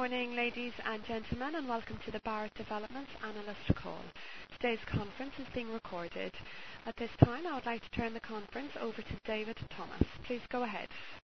morning, ladies and gentlemen, and welcome to the Barratt Developments Analyst Call. Today's conference is being recorded. At this time, I would like to turn the conference over to David Thomas. Please go ahead.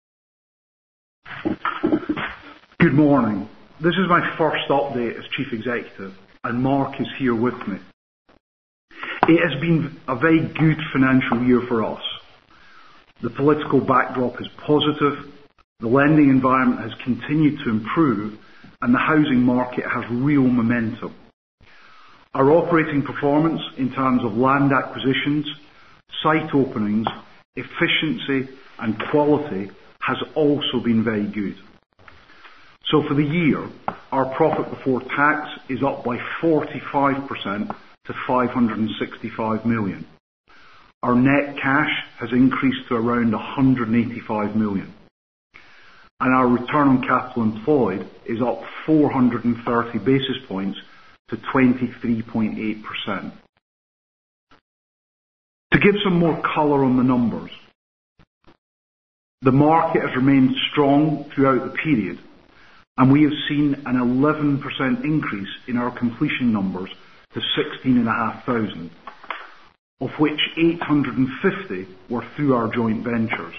Good morning. This is my first update as Chief Executive, and Mark is here with me. It has been a very good financial year for us. The political backdrop is positive, the lending environment has continued to improve, and the housing market has real momentum. Our operating performance in terms of land acquisitions, site openings, efficiency and quality has also been very good. So for the year, our profit before tax is up by 45% to 565 million. Our net cash has increased to around 185 million. And our return on capital employed is up 430 basis points to 23.8%. To give some more colour on the numbers, the market has remained strong throughout the period, and we have seen an 11% increase in our completion numbers to 16,500, of which 850 were through our joint ventures.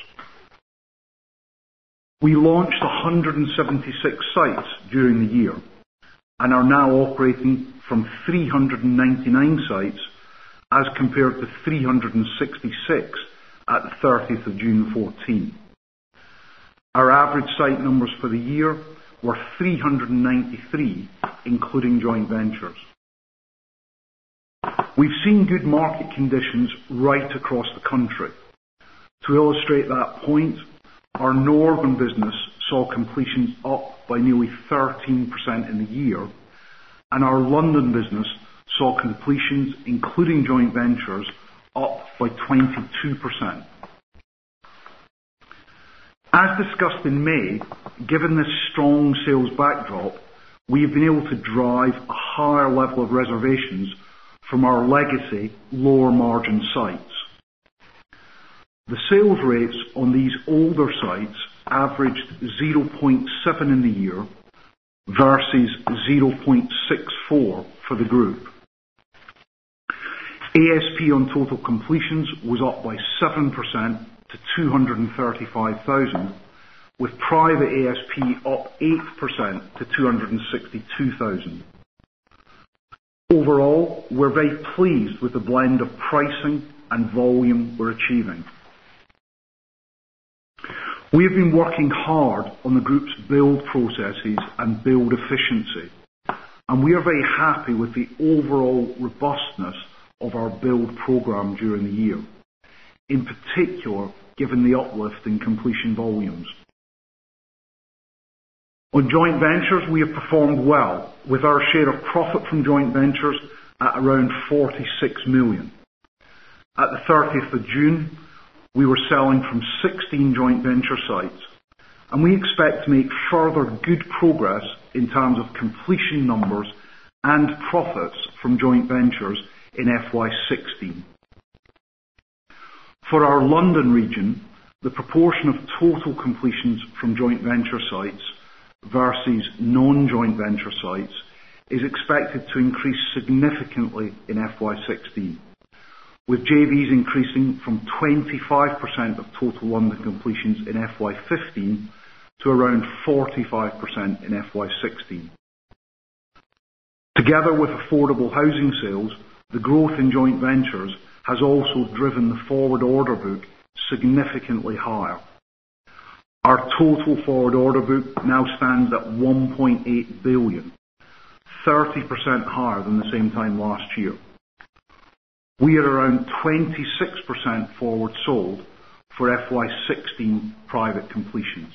We launched 176 sites during the year and are now operating from 399 sites as compared to 366 at the 30th of June 14. Our average site numbers for the year were 393, including joint ventures. We've seen good market conditions right across the country. To illustrate that point, our northern business saw completions up by nearly 13% in the year, and our London business saw completions, including joint ventures, up by 22%. As discussed in May, given this strong sales backdrop, we have been able to drive a higher level of reservations from our legacy lower margin sites. The sales rates on these older sites averaged 0.7 in the year versus 0.64 for the group. ASP on total completions was up by 7% to 235,000, with private ASP up 8% to 262,000. Overall, we're very pleased with the blend of pricing and volume we're achieving. We have been working hard on the group's build processes and build efficiency, and we are very happy with the overall robustness of our build programme during the year, in particular given the uplift in completion volumes. On joint ventures, we have performed well, with our share of profit from joint ventures at around 46 million. At the 30th of June, we were selling from 16 joint venture sites, and we expect to make further good progress in terms of completion numbers and profits from joint ventures in FY16. For our London region, the proportion of total completions from joint venture sites versus non-joint venture sites is expected to increase significantly in FY16, with JVs increasing from 25% of total London completions in FY15 to around 45% in FY16. Together with affordable housing sales, the growth in joint ventures has also driven the forward order book significantly higher. Our total forward order book now stands at 1.8 billion, 30% higher than the same time last year. We are around 26% forward sold for FY16 private completions.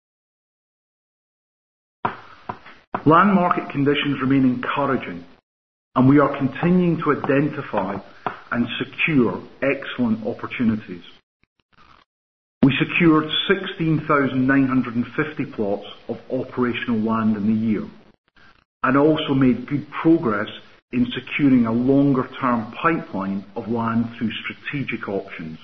Land market conditions remain encouraging, and we are continuing to identify and secure excellent opportunities. We secured 16,950 plots of operational land in the year, and also made good progress in securing a longer-term pipeline of land through strategic options.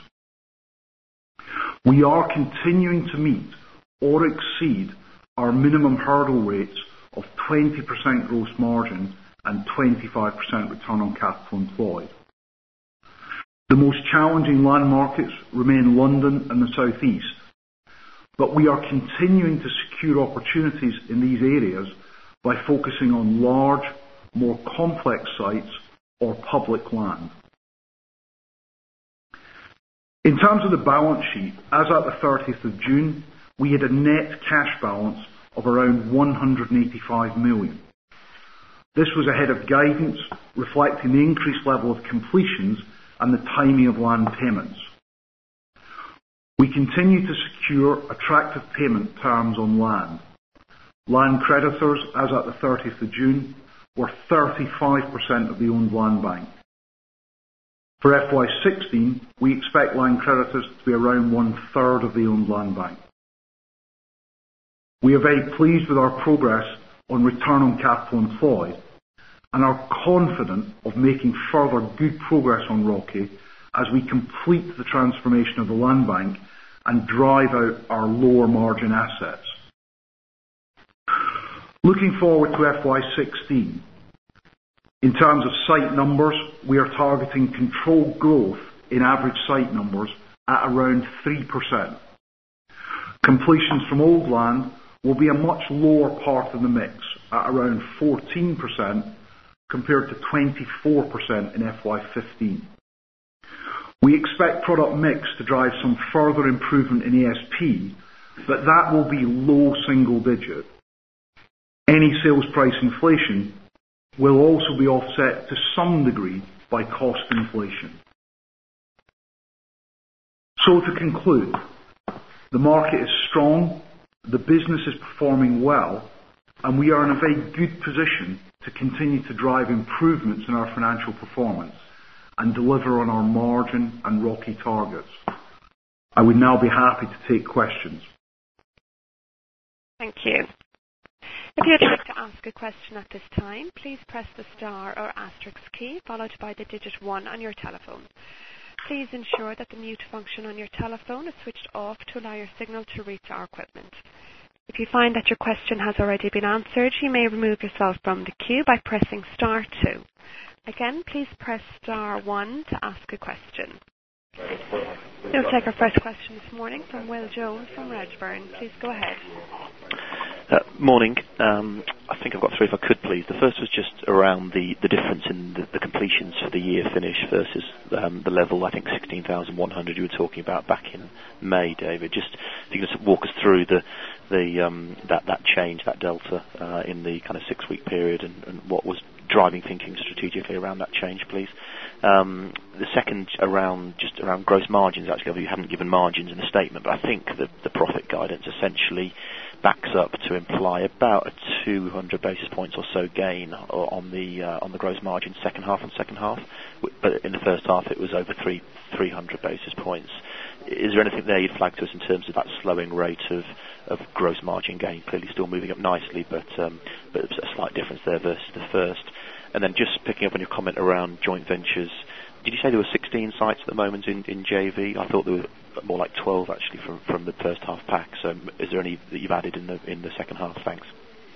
We are continuing to meet or exceed our minimum hurdle rates of 20% gross margin and 25% return on capital employed. The most challenging land markets remain London and the South East, but we are continuing to secure opportunities in these areas by focusing on large, more complex sites or public land. In terms of the balance sheet, as at the 30th of June, we had a net cash balance of around 185 million. This was ahead of guidance, reflecting the increased level of completions and the timing of land payments. We continue to secure attractive payment terms on land. Land creditors, as at the 30th of June, were 35% of the owned land bank. For FY16, we expect land creditors to be around 1/3 of the owned land bank. We are very pleased with our progress on return on capital employed and are confident of making further good progress on ROCE as we complete the transformation of the land bank and drive out our lower margin assets. Looking forward to FY16, in terms of site numbers, we are targeting controlled growth in average site numbers at around 3%. Completions from old land will be a much lower part of the mix at around 14% compared to 24% in FY15. We expect product mix to drive some further improvement in ASP, but that will be low single digit. Any sales price inflation will also be offset to some degree by cost inflation. So to conclude, the market is strong, the business is performing well, and we are in a very good position to continue to drive improvements in our financial performance and deliver on our margin and ROCE targets. I would now be happy to take questions. Thank you. If you'd like to ask a question at this time, please press the star or asterisk key followed by the digit 1 on your telephone. Please ensure that the mute function on your telephone is switched off to allow your signal to reach our equipment. If you find that your question has already been answered, you may remove yourself from the queue by pressing star 2. Again, please press star 1 to ask a question. We'll take our first question this morning from Will Jones from Redburn. Please go ahead. Morning. I think I've got three if I could, please. The first was just around the difference in the completions for the year finish versus the level, I think 16,100 you were talking about back in May, David. Just if you could just walk us through that change, that delta in the kind of 6-week period and what was driving thinking strategically around that change, please. The second around gross margins, actually, you haven't given margins in the statement, but I think the profit guidance essentially backs up to imply about a 200 basis points or so gain on the gross margin second half, but in the first half it was over 300 basis points. Is there anything there you'd flag to us in terms of that slowing rate of gross margin gain? Clearly still moving up nicely, but a slight difference there versus the first. And then just picking up on your comment around joint ventures, did you say there were 16 sites at the moment in JV? I thought there were more like 12 actually from the first half pack. So is there any that you've added in the second half? Thanks.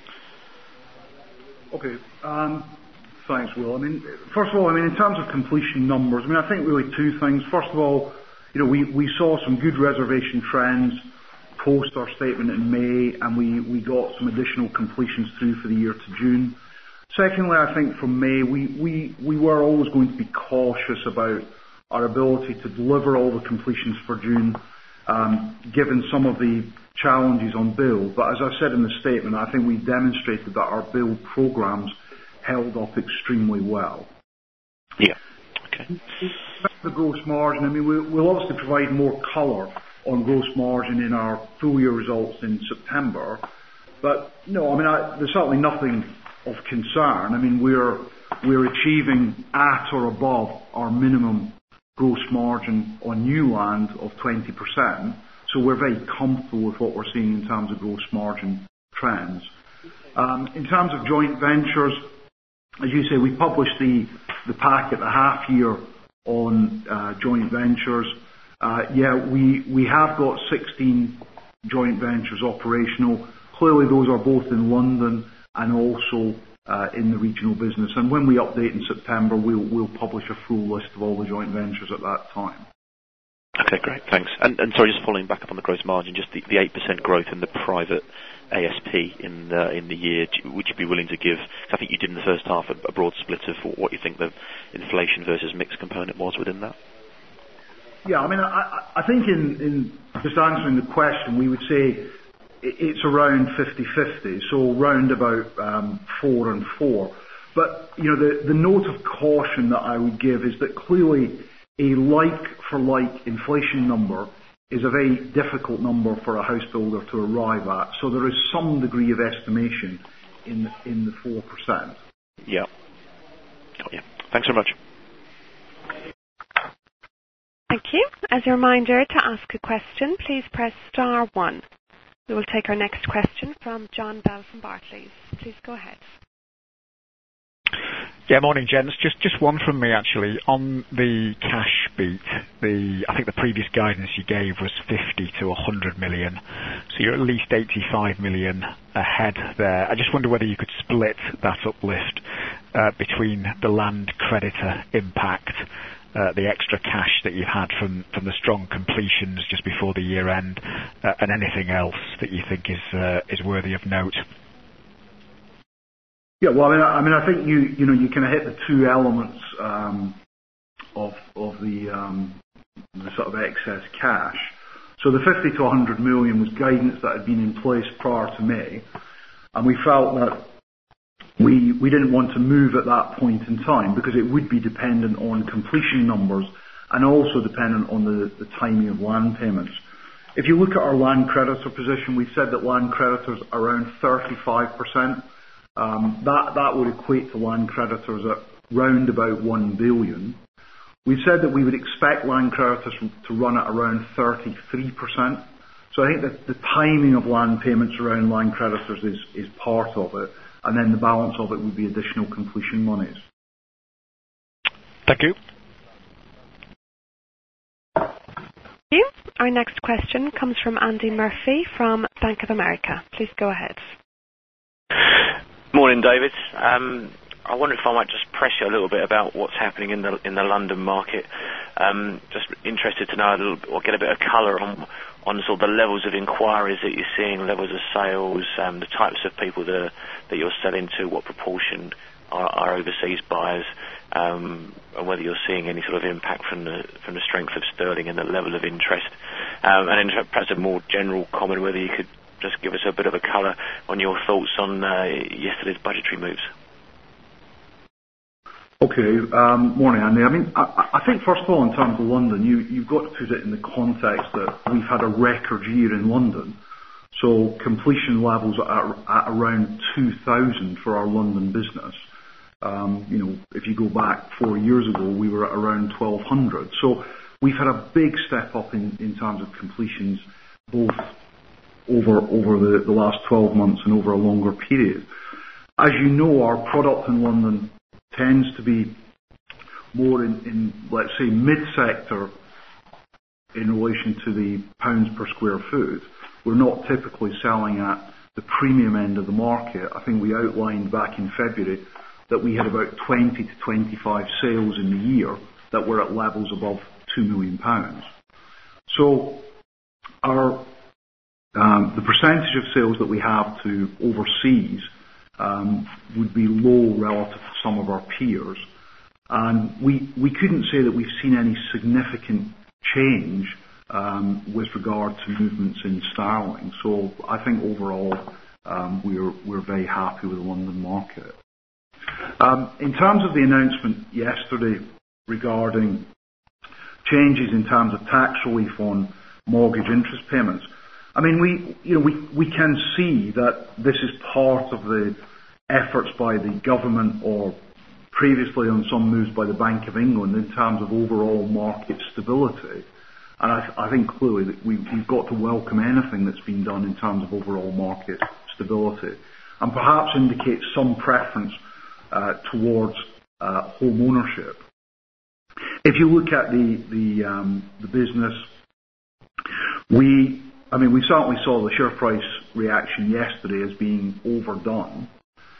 Okay. Thanks, Will. First of all, in terms of completion numbers, I think really two things. First of all, we saw some good reservation trends post our statement in May, and we got some additional completions through for the year to June. Secondly, I think from May, we were always going to be cautious about our ability to deliver all the completions for June, given some of the challenges on build. But as I said in the statement, I think we demonstrated that our build programs held up extremely well. Yeah. Okay. The gross margin, we'll obviously provide more colour on gross margin in our full year results in September. But no, there's certainly nothing of concern. We're achieving at or above our minimum gross margin on new land of 20%. So we're very comfortable with what we're seeing in terms of gross margin trends. In terms of joint ventures, as you say, we published the pack at the half year on joint ventures. We have got 16 joint ventures operational. Clearly those are both in London and also in the regional business. And when we update in September, we'll publish a full list of all the joint ventures at that time. Okay, great, thanks. And sorry, just following back up on the gross margin, just the 8% growth in the private ASP in the year. Would you be willing to give? I think you did in the first half a broad split of what you think the inflation versus mix component was within that. Yeah, I mean, I think in just answering the question, we would say it's around 50-50, so round about 4 and 4. But the note of caution that I would give is that clearly a like-for-like inflation number is a very difficult number for a house builder to arrive at. So there is some degree of estimation in the 4%. Yeah. Oh, yeah. Thanks very much. Thank you. As a reminder, to ask a question, please press star 1. We will take our next question from John Bell from Barclays. Please go ahead. Yeah, morning, gents. Just one from me, actually. On the cash beat, I think the previous guidance you gave was 50 to 100 million. So you're at least 85 million ahead there. I just wonder whether you could split that uplift between the land creditor impact, the extra cash that you had from the strong completions just before the year end, and anything else that you think is worthy of note. Yeah, well, I mean, I think you kind of hit the two elements of the sort of excess cash. So the 50 to 100 million was guidance that had been in place prior to May, and we felt that we didn't want to move at that point in time because it would be dependent on completion numbers and also dependent on the timing of land payments. If you look at our land creditor position, we've said that land creditors are around 35%. That would equate to land creditors at round about 1 billion. We've said that we would expect land creditors to run at around 33%. So I think that the timing of land payments around land creditors is part of it, and then the balance of it would be additional completion monies. Thank you. Thank you. Our next question comes from Andy Murphy from Bank of America. Please go ahead. Morning, David. I wonder if I might just press you a little bit about what's happening in the London market. Just interested to know a little bit, or get a bit of colour on sort of the levels of inquiries that you're seeing, levels of sales, the types of people that you're selling to, what proportion are overseas buyers, and whether you're seeing any sort of impact from the strength of sterling and the level of interest. And then perhaps a more general comment, whether you could just give us a bit of a colour on your thoughts on yesterday's budgetary moves. Okay, morning, Andy. I mean, I think first of all, in terms of London, you've got to put it in the context that we've had a record year in London. So completion levels are at around 2,000 for our London business. If you go back 4 years ago, we were at around 1,200. So we've had a big step up in terms of completions, both over the last 12 months and over a longer period. As you know, our product in London tends to be more in let's say, mid-sector in relation to the pounds per square foot. We're not typically selling at the premium end of the market. I think we outlined back in February that we had about 20 to 25 sales in the year that were at levels above £2 million. So the percentage of sales that we have to overseas would be low relative to some of our peers. And we couldn't say that we've seen any significant change with regard to movements in sterling. So I think overall we're very happy with the London market. In terms of the announcement yesterday regarding changes in terms of tax relief on mortgage interest payments, I mean, we can see that this is part of the efforts by the government, or previously on some moves by the Bank of England, in terms of overall market stability. And I think clearly that we've got to welcome anything that's been done in terms of overall market stability, and perhaps indicate some preference towards home ownership. If you look at the business, we certainly saw the share price reaction yesterday as being overdone.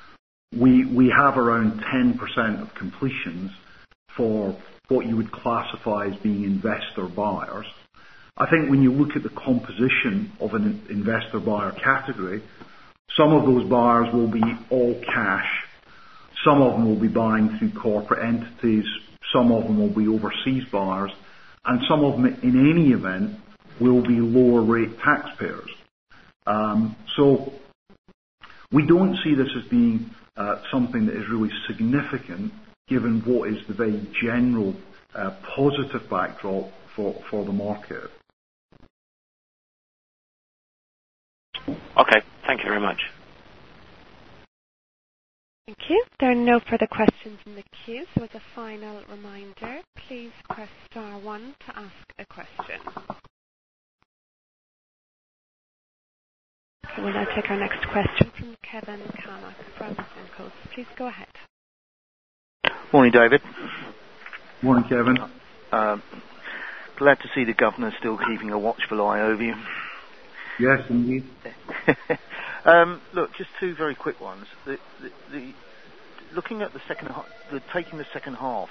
we have around 10% of completions for what you would classify as being investor buyers. I think when you look at the composition of an investor buyer category, some of those buyers will be all cash, some of them will be buying through corporate entities, some of them will be overseas buyers, and some of them, in any event, will be lower rate taxpayers. So we don't see this as being something that is really significant, given what is the very general positive backdrop for the market. Okay, thank you very much. Thank you. There are no further questions in the queue, so as a final reminder, please press star 1 to ask a question. Okay, we'll now take our next question from Kevin Cannock from Simcoe. Please go ahead. Morning, David. Morning, Kevin. Glad to see the governor still keeping a watchful eye over you. Yes, indeed. Look, just two very quick ones. Looking at the second half, taking the second half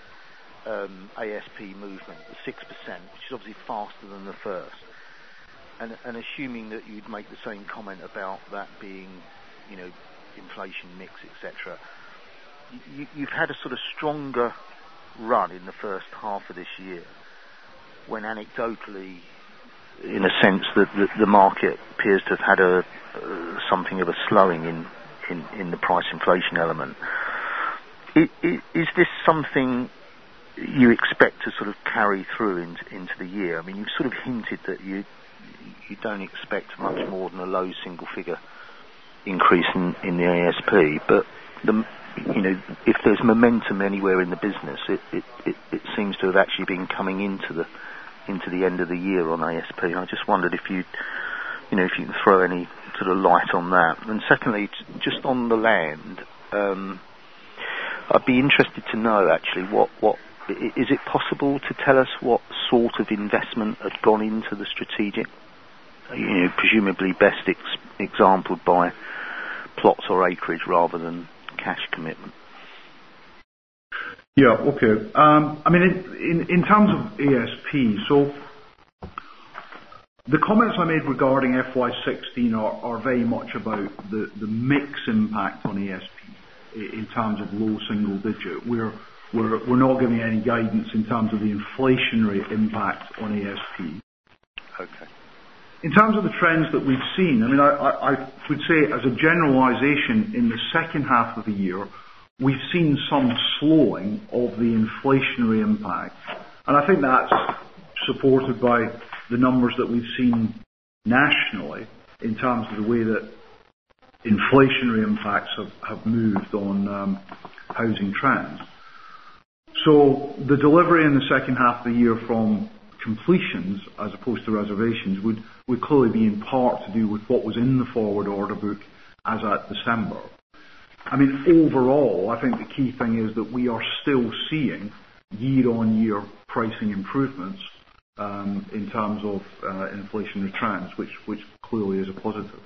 ASP movement, the 6%, which is obviously faster than the first, and assuming that you'd make the same comment about that being, inflation mix, etc. You've had a sort of stronger run in the first half of this year, when anecdotally, in a sense, that the market appears to have had something of a slowing in the price inflation element. Is this something you expect to sort of carry through into the year? I mean, you've sort of hinted that you don't expect much more than a low single figure increase in the ASP, but if there's momentum anywhere in the business, it seems to have actually been coming into the end of the year on ASP. I just wondered if you can throw any sort of light on that. And secondly, just on the land, I'd be interested to know actually what is it possible to tell us what sort of investment had gone into the strategic? Presumably best exampled by plots or acreage rather than cash commitment. Yeah, okay. I mean, in terms of ASP, so the comments I made regarding FY16 are very much about the mix impact on ASP in terms of low single digit. We're not giving any guidance in terms of the inflationary impact on ASP. Okay. In terms of the trends that we've seen, I mean, I would say as a generalization in the second half of the year, we've seen some slowing of the inflationary impact. And I think that's supported by the numbers that we've seen nationally in terms of the way that inflationary impacts have moved on housing trends. So the delivery in the second half of the year from completions as opposed to reservations would clearly be in part to do with what was in the forward order book as at December. I mean, overall, I think the key thing is that we are still seeing year-on-year pricing improvements in terms of inflationary trends, which clearly is a positive.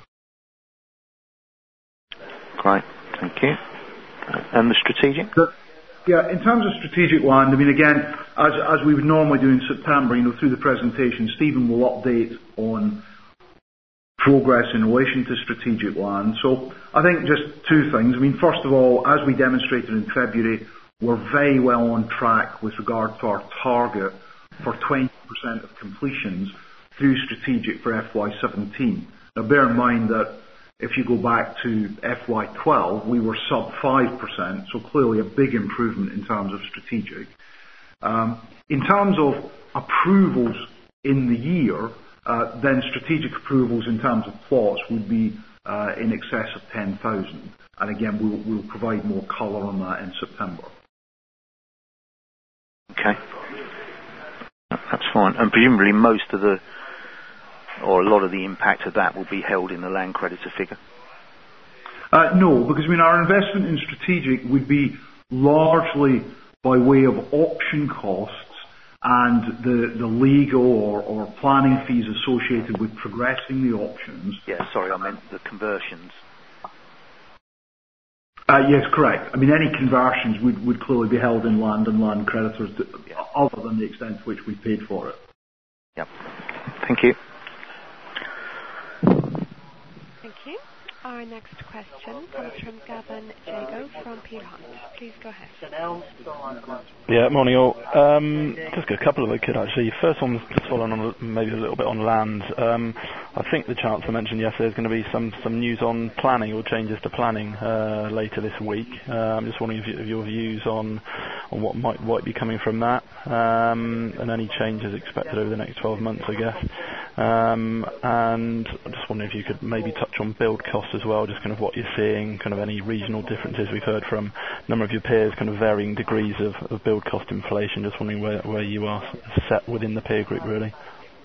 Great, thank you. And the strategic? Yeah, in terms of strategic land, I mean, again, as we would normally do in September, through the presentation, Stephen will update on progress in relation to strategic land. So I think just two things. I mean, first of all, as we demonstrated in February, we're very well on track with regard to our target for 20% of completions through strategic for FY17. Now, bear in mind that if you go back to FY12, we were sub 5%, so clearly a big improvement in terms of strategic. In terms of approvals in the year, then strategic approvals in terms of plots would be in excess of 10,000. And again, we'll provide more colour on that in September. Okay. That's fine. And presumably a lot of the impact of that will be held in the land creditor figure? No, because our investment in strategic would be largely by way of option costs and the legal or planning fees associated with progressing the options. Yeah, sorry, I meant the conversions. Yes, correct. I mean, any conversions would clearly be held in land and land creditors, other than the extent to which we paid for it. Yep. Thank you. Thank you. Our next question comes from Gavin Jago from Peel Hunt. Please go ahead. Yeah, morning all. Just a couple if I could actually. First one was just following on maybe a little bit on land. I think the Chancellor mentioned yesterday there's going to be some news on planning or changes to planning later this week. I'm just wondering if your views on what might be coming from that, and any changes expected over the next 12 months, I guess. And I'm just wondering if you could maybe touch on build costs as well, just kind of what you're seeing, kind of any regional differences. We've heard from a number of your peers, kind of varying degrees of build cost inflation. Just wondering where you are set within the peer group, really.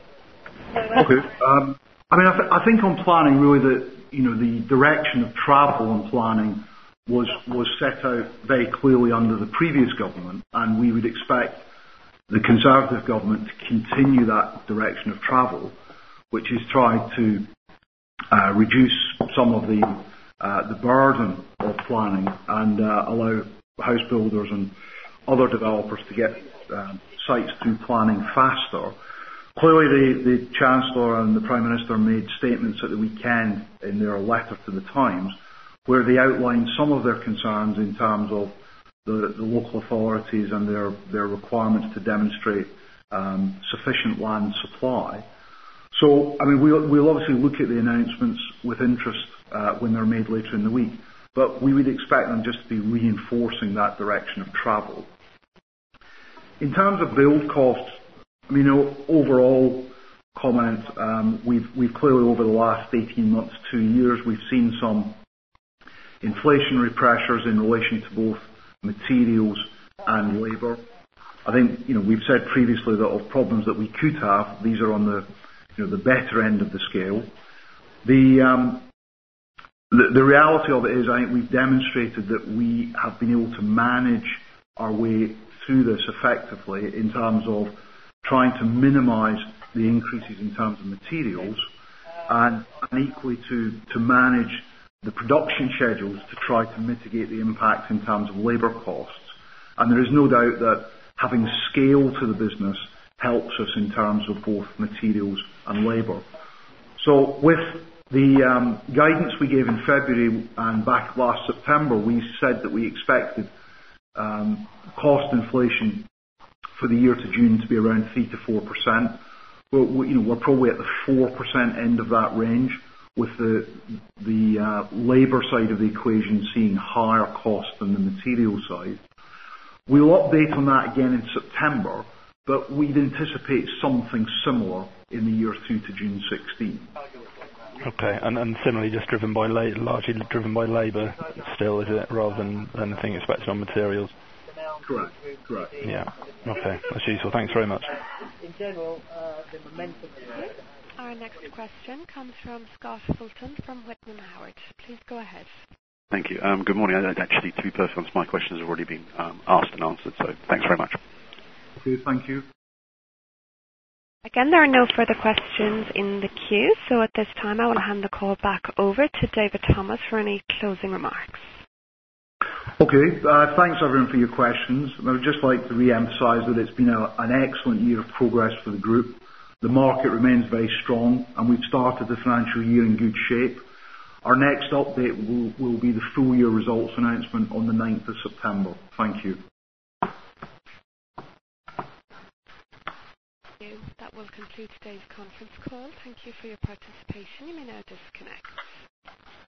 Okay. I mean, I think on planning, really, the direction of travel on planning was set out very clearly under the previous government, and we would expect the Conservative government to continue that direction of travel, which is try to reduce some of the burden of planning and allow house builders and other developers to get sites through planning faster. Clearly, the Chancellor and the Prime Minister made statements at the weekend in their letter to the Times where they outlined some of their concerns in terms of the local authorities and their requirements to demonstrate sufficient land supply. So, I mean, we'll obviously look at the announcements with interest when they're made later in the week, but we would expect them just to be reinforcing that direction of travel. In terms of build costs, I mean, overall comment, we've clearly over the last 18 months, 2 years, we've seen some inflationary pressures in relation to both materials and labour. I think, we've said previously that of problems that we could have, these are on the better end of the scale. The reality of it is, I think we've demonstrated that we have been able to manage our way through this effectively in terms of trying to minimise the increases in terms of materials and equally to manage the production schedules to try to mitigate the impact in terms of labour costs. And there is no doubt that having scale to the business helps us in terms of both materials and labour. So with the guidance we gave in February and back last September, we said that we expected cost inflation for the year to June to be around 3 to 4%. We're probably at the 4% end of that range, with the labour side of the equation seeing higher cost than the material side. We'll update on that again in September, but we'd anticipate something similar in the year through to June 16. Okay, and similarly, just largely driven by labour still, is it, rather than anything expected on materials? Correct. Yeah. Okay, that's useful. Thanks very much. In general, the momentum. Our next question comes from Scott Fulton from Whitman Howard. Please go ahead. Thank you. Good morning. Actually, to be perfectly honest, my questions have already been asked and answered, so thanks very much. Okay, thank you. Again, there are no further questions in the queue, so at this time I will hand the call back over to David Thomas for any closing remarks. Okay, thanks everyone for your questions. I would just like to re-emphasise that it's been an excellent year of progress for the group. The market remains very strong and we've started the financial year in good shape. Our next update will be the full year results announcement on the 9th of September. Thank you. That will conclude today's conference call. Thank you for your participation. You may now disconnect.